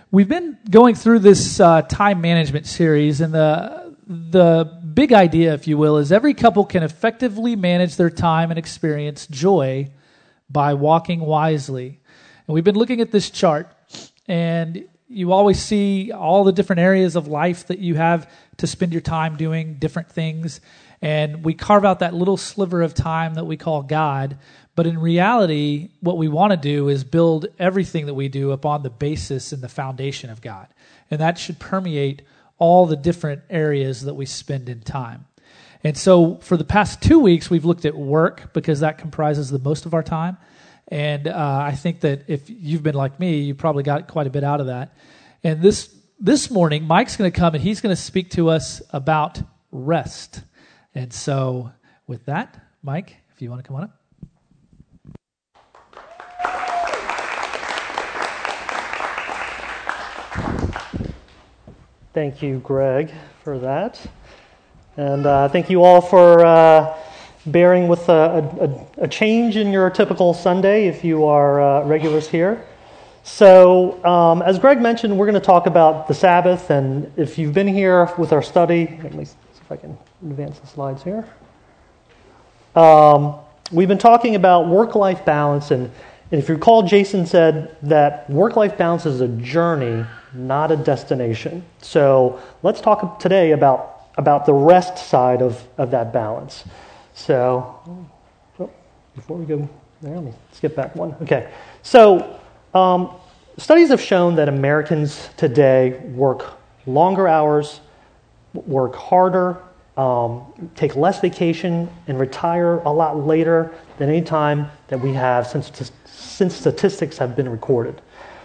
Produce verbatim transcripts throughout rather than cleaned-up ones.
We've been going through this uh, time management series, and the the big idea, if you will, is every couple can effectively manage their time and experience joy by walking wisely. And we've been looking at this chart, and you always see all the different areas of life that you have to spend your time doing different things. And we carve out that little sliver of time that we call God. But in reality, what we want to do is build everything that we do upon the basis and the foundation of God. And that should permeate all the different areas that we spend in time. And so for the past two weeks, we've looked at work because that comprises the most of our time. And uh, I think that if you've been like me, you probably got quite a bit out of that. And this this morning, Mike's going to come and he's going to speak to us about rest. And so with that, Mike, if you want to come on up. Thank you, Greg, for that. And uh, thank you all for uh, bearing with a, a, a change in your typical Sunday if you are uh, regulars here. So, um, as Greg mentioned, we're going to talk about the Sabbath. And if you've been here with our study, let me see if I can advance the slides here. Um, we've been talking about work-life balance. And, and if you recall, Jason said that work-life balance is a journey, not a destination. So let's talk today about, about the rest side of, of that balance. So, oh, before we go there, let me skip back one. Okay. So, um, studies have shown that Americans today work longer hours, work harder, um, take less vacation, and retire a lot later than any time that we have since, since statistics have been recorded.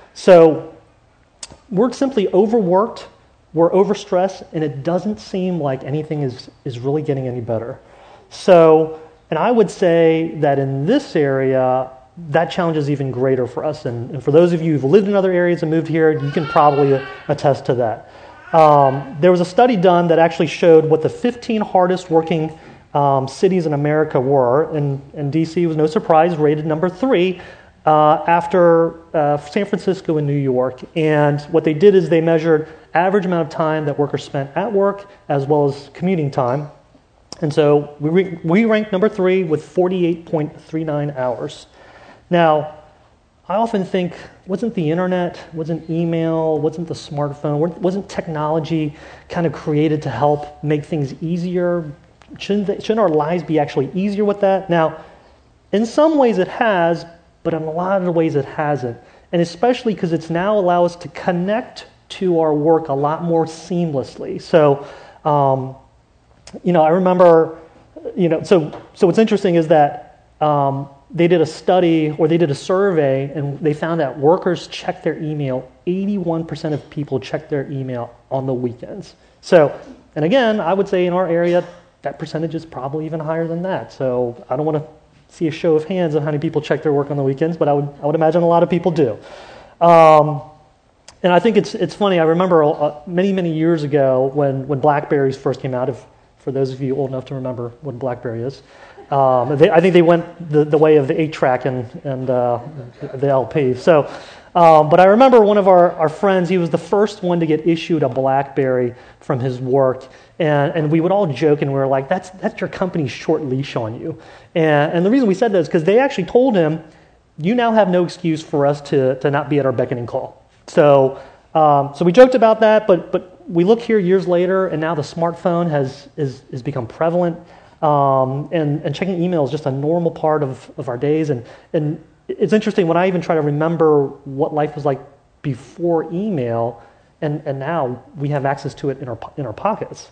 So, we're simply overworked, we're overstressed, and it doesn't seem like anything is, is really getting any better. So, and I would say that in this area, that challenge is even greater for us. And, and for those of you who've lived in other areas and moved here, you can probably attest to that. Um, there was a study done that actually showed what the fifteen hardest working um, cities in America were, and, and D C was no surprise, rated number three, Uh, after uh, San Francisco and New York. And what they did is they measured average amount of time that workers spent at work as well as commuting time. And so we, re- we ranked number three with forty-eight point three nine hours. Now, I often think, wasn't the internet, wasn't email, wasn't the smartphone, wasn't technology kind of created to help make things easier? Shouldn't, they, shouldn't our lives be actually easier with that? Now, in some ways it has, but in a lot of the ways it hasn't. And especially because it's now allowed us to connect to our work a lot more seamlessly. So, um, you know, I remember, you know, so so what's interesting is that um, they did a study or they did a survey and they found that workers check their email. eighty-one percent of people check their email on the weekends. So, and again, I would say in our area, that percentage is probably even higher than that. So I don't want to see a show of hands on how many people check their work on the weekends, but I would I would imagine a lot of people do. Um, and I think it's it's funny. I remember uh, many many years ago when when BlackBerries first came out. If for those of you old enough to remember what a BlackBerry is, um, they, I think they went the, the way of the eight track and and uh, the L P. So, um, but I remember one of our, our friends. He was the first one to get issued a BlackBerry from his work. And, and we would all joke and we were like, that's that's your company's short leash on you. And, and the reason we said that is because they actually told him, you now have no excuse for us to, to not be at our beckoning call. So um, so we joked about that, but but we look here years later and now the smartphone has is, is become prevalent. Um, and, and checking email is just a normal part of, of our days. And, and it's interesting, when I even try to remember what life was like before email, And, and now we have access to it in our in our pockets.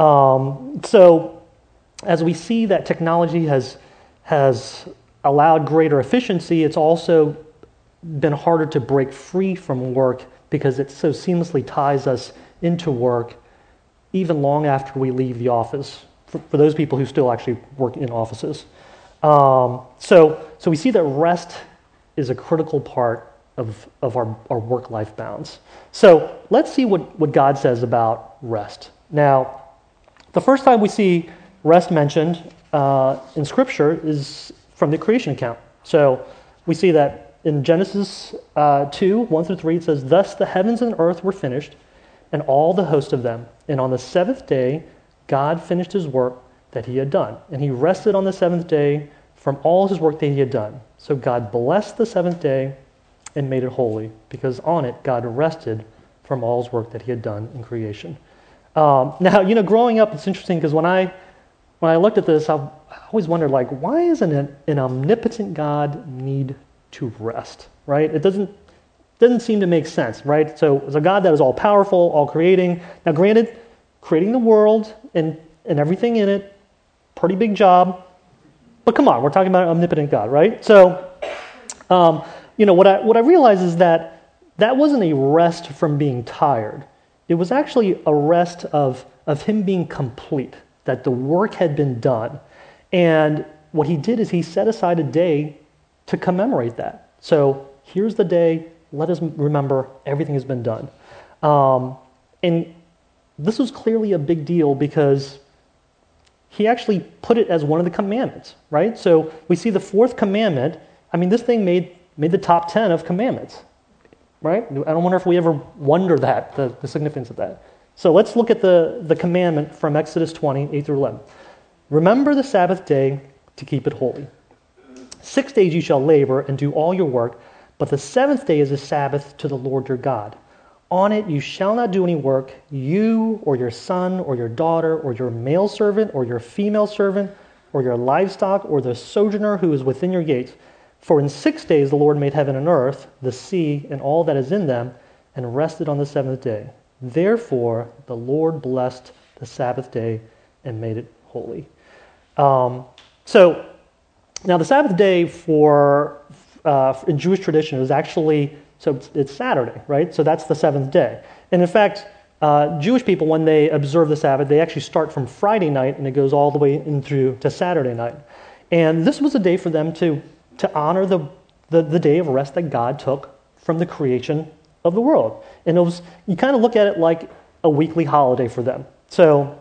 Um, so as we see that technology has has allowed greater efficiency, it's also been harder to break free from work because it so seamlessly ties us into work even long after we leave the office, for, for those people who still actually work in offices. Um, so so we see that rest is a critical part of, of our, our work-life balance. So let's see what, what God says about rest. Now, the first time we see rest mentioned uh, in Scripture is from the creation account. So we see that in Genesis uh, two, one through three, it says, "Thus the heavens and earth were finished, and all the host of them. And on the seventh day, God finished his work that he had done. And he rested on the seventh day from all his work that he had done. So God blessed the seventh day and made it holy, because on it God rested from all his work that he had done in creation." Um, now, you know, growing up, it's interesting because when I when I looked at this, I, I always wondered, like, why does an, an omnipotent God need to rest, right? It doesn't doesn't seem to make sense, right? So it's a God that is all powerful, all creating. Now, granted, creating the world and, and everything in it, pretty big job. But come on, we're talking about an omnipotent God, right? So, um, you know, what I what I realize is that that wasn't a rest from being tired. It was actually a rest of, of him being complete, that the work had been done. And what he did is he set aside a day to commemorate that. So here's the day, let us remember everything has been done. Um, and this was clearly a big deal because he actually put it as one of the commandments, right? So we see the fourth commandment. I mean, this thing made, made the top ten of commandments. Right? I don't wonder if we ever wonder that, the, the significance of that. So let's look at the, the commandment from Exodus twenty, eight through eleven. "Remember the Sabbath day to keep it holy. Six days you shall labor and do all your work, but the seventh day is a Sabbath to the Lord your God. On it you shall not do any work, you or your son or your daughter or your male servant or your female servant or your livestock or the sojourner who is within your gates. For in six days the Lord made heaven and earth, the sea, and all that is in them, and rested on the seventh day. Therefore the Lord blessed the Sabbath day and made it holy." Um, so, now the Sabbath day for uh, in Jewish tradition is actually, so it's, it's Saturday, right? So that's the seventh day. And in fact, uh, Jewish people, when they observe the Sabbath, they actually start from Friday night and it goes all the way in through to Saturday night. And this was a day for them to to honor the, the, the day of rest that God took from the creation of the world. And it was, you kind of look at it like a weekly holiday for them. So,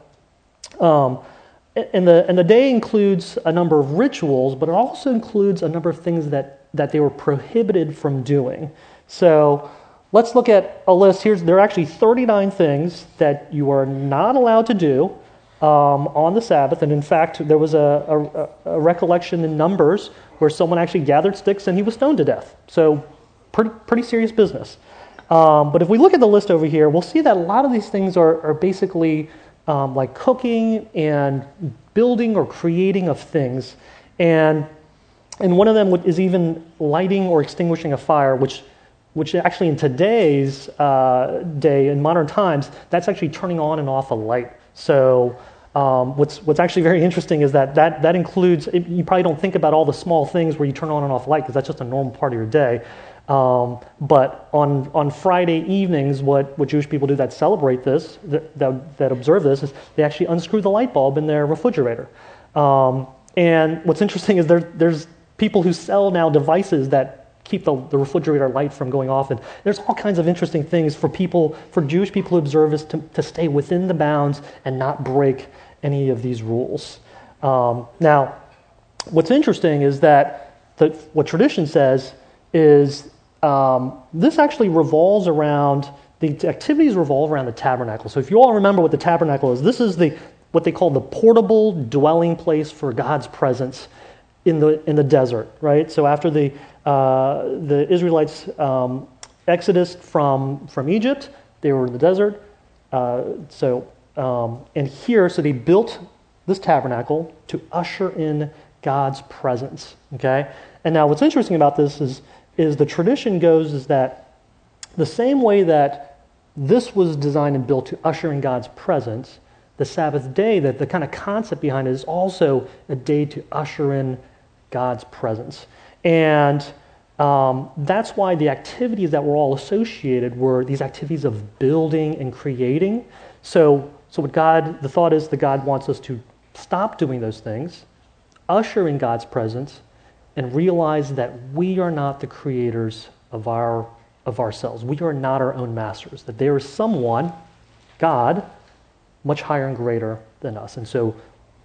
um, and the and the day includes a number of rituals, but it also includes a number of things that, that they were prohibited from doing. So let's look at a list. Here's, there are actually thirty-nine things that you are not allowed to do um, on the Sabbath. And in fact, there was a, a, a recollection in Numbers where someone actually gathered sticks and he was stoned to death. So pretty, pretty serious business. Um, but if we look at the list over here, we'll see that a lot of these things are, are basically um, like cooking and building or creating of things. And and one of them is even lighting or extinguishing a fire, which which actually in today's uh, day, in modern times, that's actually turning on and off a light. So Um, what's what's actually very interesting is that that, that includes, you probably don't think about all the small things where you turn on and off light because that's just a normal part of your day. Um, but on on Friday evenings, what, what Jewish people do that celebrate this, that, that, that observe this, is they actually unscrew the light bulb in their refrigerator. Um, and what's interesting is there, there's people who sell now devices that keep the, the refrigerator light from going off. And there's all kinds of interesting things for people, for Jewish people who observe this to, to stay within the bounds and not break any of these rules. Um, now, what's interesting is that the, what tradition says is um, this actually revolves around, the activities revolve around the tabernacle. So if you all remember what the tabernacle is, this is the what they call the portable dwelling place for God's presence in the in the desert, right? So after the uh, the Israelites' um, exodus from from Egypt, they were in the desert. Uh, so um, and here, so they built this tabernacle to usher in God's presence. Okay, and now what's interesting about this is is the tradition goes is that the same way that this was designed and built to usher in God's presence, the Sabbath day, that the kind of concept behind it is also a day to usher in God's presence. And um, that's why the activities that were all associated were these activities of building and creating. So, so what God, the thought is that God wants us to stop doing those things, usher in God's presence, and realize that we are not the creators of our of ourselves. We are not our own masters. That there is someone, God, much higher and greater than us. And so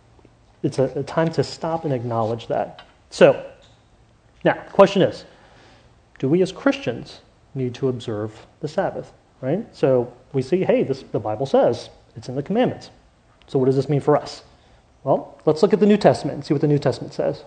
it's a, a time to stop and acknowledge that. So, now, the question is, do we as Christians need to observe the Sabbath, right? So we see, hey, this, the Bible says it's in the commandments. So what does this mean for us? Well, let's look at the New Testament and see what the New Testament says.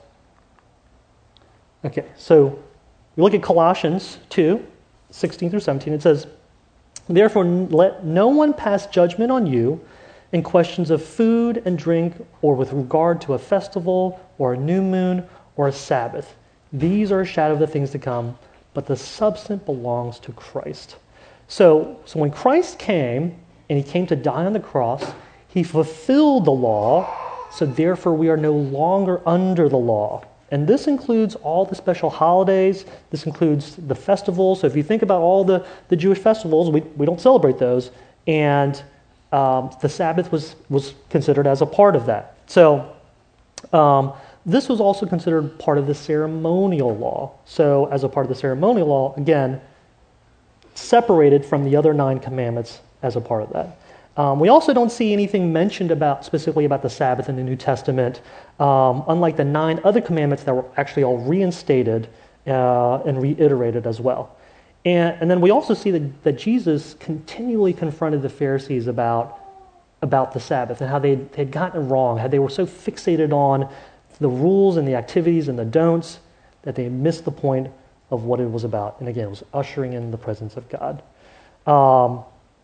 Okay, so we look at Colossians two, sixteen through seventeen. It says, therefore, let no one pass judgment on you in questions of food and drink, or with regard to a festival, or a new moon, or a Sabbath. These are a shadow of the things to come, but the substance belongs to Christ. So, so when Christ came, and he came to die on the cross, he fulfilled the law, so therefore we are no longer under the law. And this includes all the special holidays. This includes the festivals. So if you think about all the, the Jewish festivals, we, we don't celebrate those. And um, the Sabbath was, was considered as a part of that. So um, this was also considered part of the ceremonial law. So as a part of the ceremonial law, again, separated from the other nine commandments as a part of that. Um, we also don't see anything mentioned about specifically about the Sabbath in the New Testament, um, unlike the nine other commandments that were actually all reinstated uh, and reiterated as well. And, and then we also see that, that Jesus continually confronted the Pharisees about, about the Sabbath and how they had gotten it wrong, how they were so fixated on the rules and the activities and the don'ts that they missed the point of what it was about. And again, it was ushering in the presence of God. Um,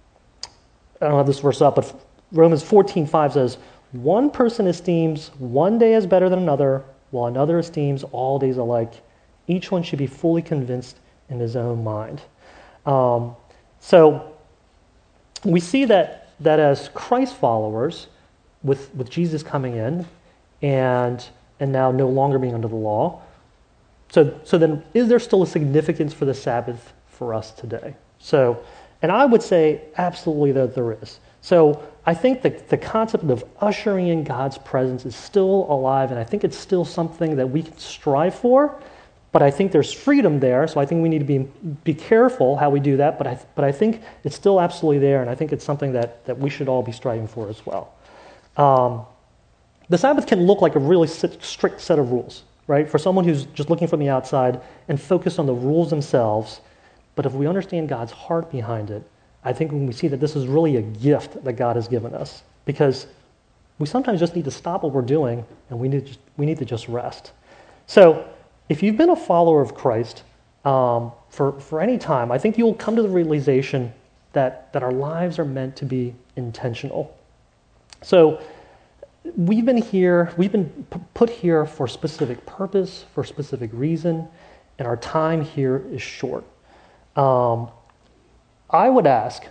I don't have this verse up, but Romans fourteen five says, one person esteems one day as better than another, while another esteems all days alike. Each one should be fully convinced in his own mind. Um, so we see that that as Christ followers, with, with Jesus coming in and and now no longer being under the law, so so then is there still a significance for the Sabbath for us today? So. And I would say absolutely that there is. So I think the, the concept of ushering in God's presence is still alive, and I think it's still something that we can strive for, but I think there's freedom there, so I think we need to be be careful how we do that, but I but I think it's still absolutely there, and I think it's something that, that we should all be striving for as well. Um, the Sabbath can look like a really strict set of rules, right? For someone who's just looking from the outside and focused on the rules themselves. But if we understand God's heart behind it, I think when we see that this is really a gift that God has given us, because we sometimes just need to stop what we're doing and we need to just, we need to just rest. So if you've been a follower of Christ um, for, for any time, I think you'll come to the realization that, that our lives are meant to be intentional. So we've been here, we've been p- put here for a specific purpose, for a specific reason, and our time here is short. Um, I would ask,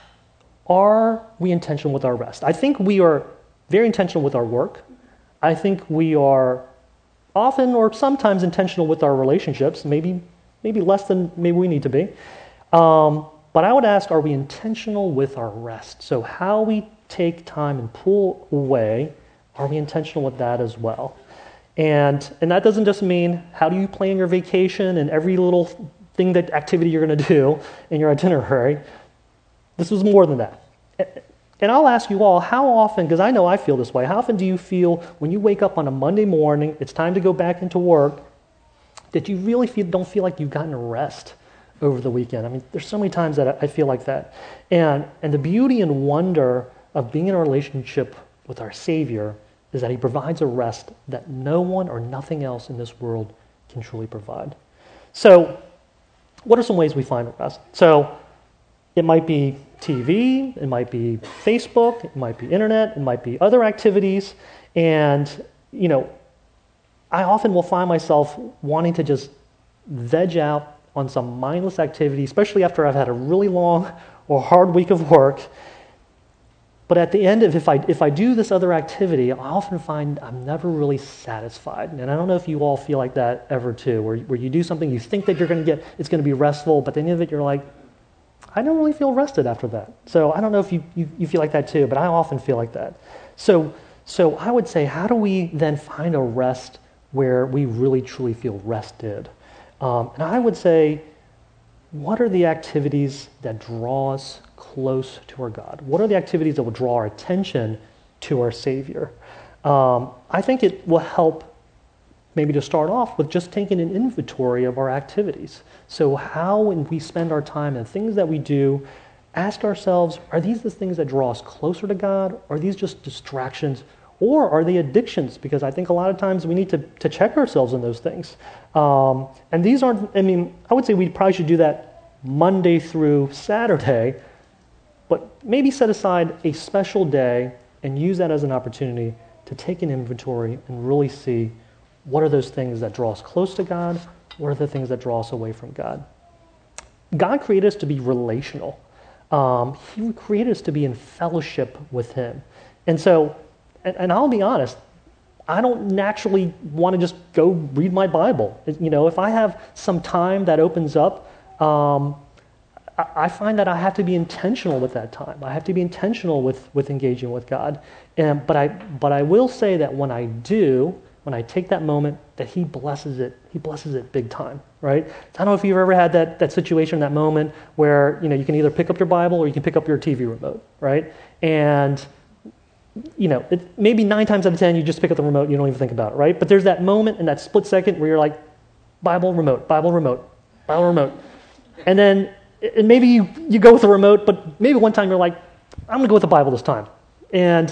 are we intentional with our rest? I think we are very intentional with our work. I think we are often or sometimes intentional with our relationships, maybe maybe less than maybe we need to be. Um, but I would ask, are we intentional with our rest? So how we take time and pull away, are we intentional with that as well? And and that doesn't just mean how do you plan your vacation and every little thing, that activity you're going to do in your itinerary. This was more than that. And I'll ask you all, how often, because I know I feel this way, how often do you feel when you wake up on a Monday morning, it's time to go back into work, that you really feel, don't feel like you've gotten a rest over the weekend? I mean, there's so many times that I feel like that. And, and the beauty and wonder of being in a relationship with our Savior is that he provides a rest that no one or nothing else in this world can truly provide. So, what are some ways we find rest? So it might be T V, it might be Facebook, it might be internet, it might be other activities. And, you know, I often will find myself wanting to just veg out on some mindless activity, especially after I've had a really long or hard week of work. But at the end of, if I if I do this other activity, I often find I'm never really satisfied. And I don't know if you all feel like that ever too, where, where you do something, you think that you're going to get, it's going to be restful, but at the end of it, you're like, I don't really feel rested after that. So I don't know if you, you, you feel like that too, but I often feel like that. So, so I would say, how do we then find a rest where we really truly feel rested? Um, and I would say, what are the activities that draw us close to our God? What are the activities that will draw our attention to our Savior? Um, I think it will help maybe to start off with just taking an inventory of our activities. So how when we spend our time and things that we do, ask ourselves, are these the things that draw us closer to God? Are these just distractions? Or are they addictions? Because I think a lot of times we need to, to check ourselves in those things. Um, and these aren't, I mean, I would say we probably should do that Monday through Saturday, but maybe set aside a special day and use that as an opportunity to take an inventory and really see what are those things that draw us close to God, what are the things that draw us away from God. God created us to be relational. Um, he created us to be in fellowship with Him. And so, and, and I'll be honest, I don't naturally want to just go read my Bible. You know, if I have some time that opens up, um, I, I find that I have to be intentional with that time. I have to be intentional with, with engaging with God. And, but I, but I will say that when I do, when I take that moment, that He blesses it. He blesses it big time, right? So I don't know if you've ever had that that situation, that moment where, you know, you can either pick up your Bible or you can pick up your T V remote, right? And, you know, it, maybe nine times out of ten, you just pick up the remote and you don't even think about it, right? But there's that moment in that split second where you're like, Bible, remote, Bible, remote, Bible, remote. And then and maybe you, you go with the remote, but maybe one time you're like, I'm going to go with the Bible this time. And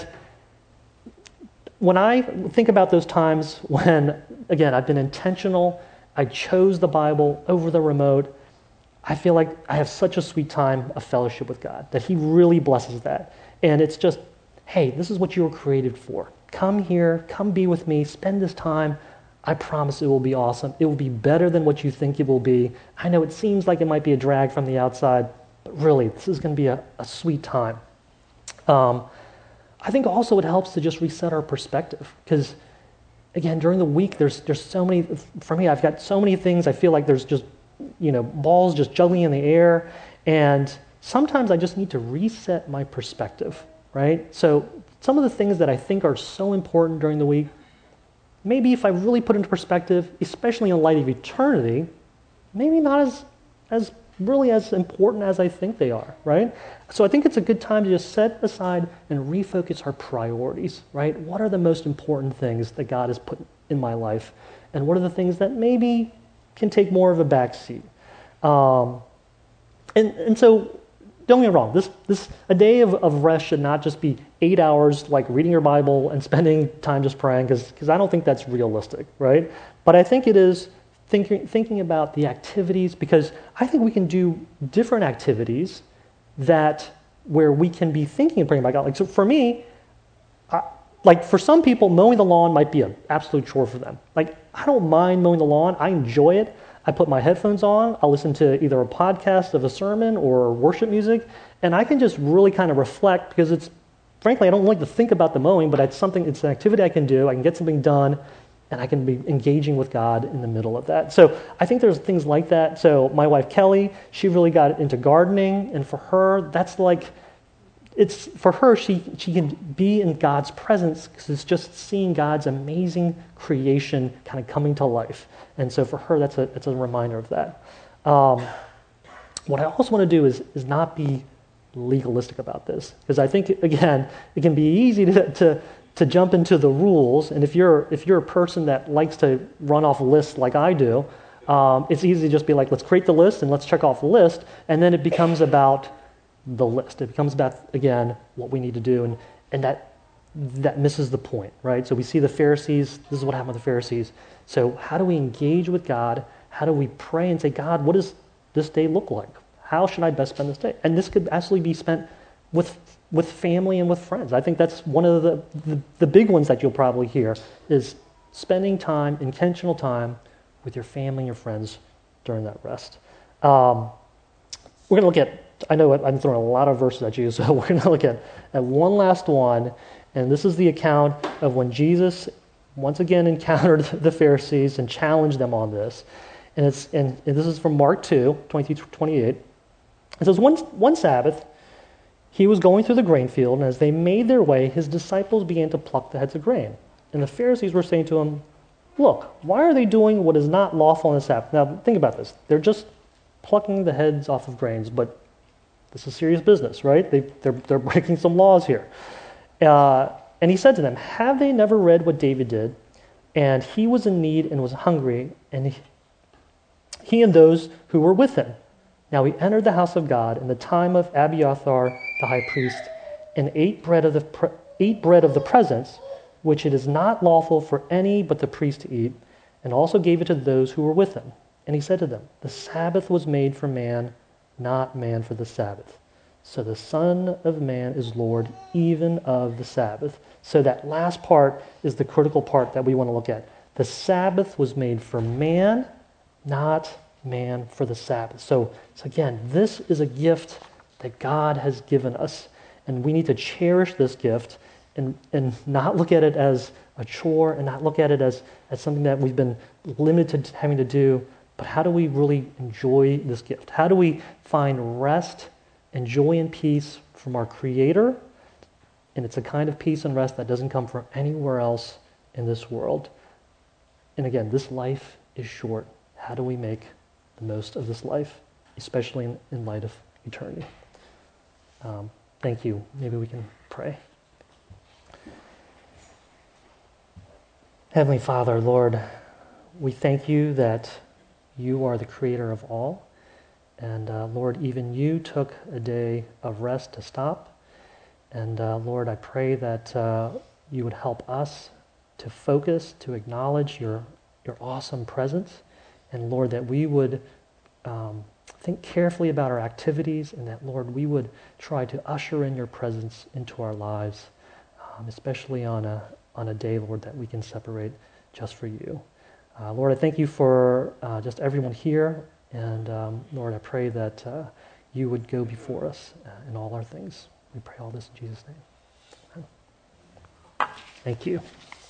when I think about those times when, again, I've been intentional, I chose the Bible over the remote, I feel like I have such a sweet time of fellowship with God, that He really blesses that. And it's just, hey, this is what you were created for. Come here, come be with me, spend this time. I promise it will be awesome. It will be better than what you think it will be. I know it seems like it might be a drag from the outside, but really, this is going to be a, a sweet time. Um, I think also it helps to just reset our perspective, because again, during the week, there's there's so many, for me, I've got so many things. I feel like there's just, you know, balls just juggling in the air, and sometimes I just need to reset my perspective, right? So some of the things that I think are so important during the week, maybe if I really put into perspective, especially in light of eternity, maybe not as as really as important as I think they are, right? So I think it's a good time to just set aside and refocus our priorities, right? What are the most important things that God has put in my life? And what are the things that maybe can take more of a back seat? Um, and, and so, don't get me wrong, this, this a day of, of rest should not just be eight hours like reading your Bible and spending time just praying, because I don't think that's realistic, right? But I think it is Thinking, thinking about the activities, because I think we can do different activities that where we can be thinking and praying about God. Like, so for me, I, like for some people, mowing the lawn might be an absolute chore for them. Like, I don't mind mowing the lawn. I enjoy it. I put my headphones on. I'll listen to either a podcast of a sermon or worship music, and I can just really kind of reflect, because it's, frankly, I don't like to think about the mowing, but it's something, it's an activity I can do. I can get something done, and I can be engaging with God in the middle of that. So I think there's things like that. So my wife, Kelly, she really got into gardening. And for her, that's like, it's for her, she, she can be in God's presence, because it's just seeing God's amazing creation kind of coming to life. And so for her, that's a, that's a reminder of that. Um, what I also want to do is, is not be legalistic about this, because I think, again, it can be easy to, to to jump into the rules, and if you're if you're a person that likes to run off lists like I do, um, it's easy to just be like, let's create the list and let's check off the list, and then it becomes about the list. It becomes about, again, what we need to do, and and that that misses the point, right? So we see the Pharisees. This is what happened with the Pharisees. So how do we engage with God? How do we pray and say, God, what does this day look like? How should I best spend this day? And this could actually be spent with with family and with friends. I think that's one of the, the, the big ones that you'll probably hear, is spending time, intentional time, with your family and your friends during that rest. Um, we're going to look at, I know I'm throwing a lot of verses at you, so we're going to look at, at one last one, and this is the account of when Jesus once again encountered the Pharisees and challenged them on this. And it's and, and this is from Mark two, twenty-two to twenty-eight. It says, one, one Sabbath, he was going through the grain field, and as they made their way, his disciples began to pluck the heads of grain. And the Pharisees were saying to him, look, why are they doing what is not lawful on the Sabbath? Now, think about this. They're just plucking the heads off of grains, but this is serious business, right? They, they're, they're breaking some laws here. Uh, and he said to them, have they never read what David did and he was in need and was hungry, and he, he and those who were with him. Now he entered the house of God in the time of Abiathar the high priest, and ate bread of the pre- ate bread of the presence, which it is not lawful for any but the priest to eat, and also gave it to those who were with him. And he said to them, the Sabbath was made for man, not man for the Sabbath. So the Son of Man is Lord even of the Sabbath. So that last part is the critical part that we want to look at. The Sabbath was made for man, not man for the Sabbath. So, so again, this is a gift that God has given us, and we need to cherish this gift and, and not look at it as a chore and not look at it as, as something that we've been limited to having to do, but how do we really enjoy this gift? How do we find rest and joy and peace from our Creator? And it's a kind of peace and rest that doesn't come from anywhere else in this world. And again, this life is short. How do we make the most of this life, especially in, in light of eternity? Um, thank you. Maybe we can pray. Heavenly Father, Lord, we thank you that you are the creator of all. And uh, Lord, even you took a day of rest to stop. And uh, Lord, I pray that uh, you would help us to focus, to acknowledge your, your awesome presence. And Lord, that we would um, think carefully about our activities, and that, Lord, we would try to usher in your presence into our lives, um, especially on a, on a day, Lord, that we can separate just for you. Uh, Lord, I thank you for uh, just everyone here. And um, Lord, I pray that uh, you would go before us uh, in all our things. We pray all this in Jesus' name. Amen. Thank you.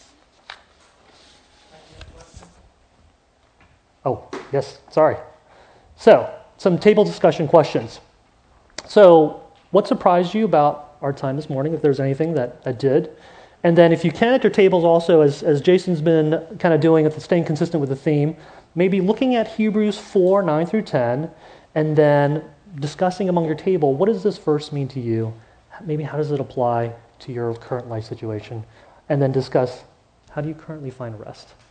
Oh, yes, sorry. So, some table discussion questions. So, what surprised you about our time this morning, if there's anything that I did? And then if you can at your tables also, as, as Jason's been kind of doing, staying consistent with the theme, maybe looking at Hebrews four, nine through ten, and then discussing among your table, what does this verse mean to you? Maybe how does it apply to your current life situation? And then discuss, how do you currently find rest?